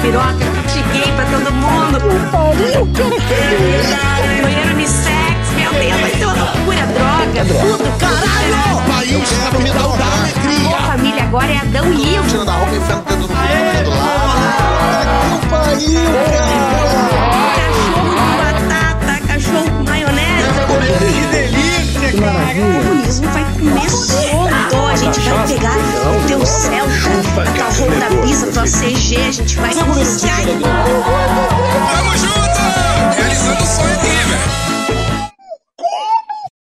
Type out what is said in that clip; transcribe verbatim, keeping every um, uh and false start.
piroca, kit gay pra todo mundo. Banheiro unissex, meu Deus, vai ser uma loucura, droga, tudo, caralho! O país é capital da alegria. Pô, família, agora é Adão e Ivo. Tira da roupa e enfia no dedo do do lado. Que pariu, Cachorro com batata, cachorro com maionese. Que delícia, O comunismo vai comer solto. A gente vai pegar o teu Celta, a tua Honda Pisa, a tua C G, a gente vai confiscar. Tamo junto! Realizando o sonho aqui, velho.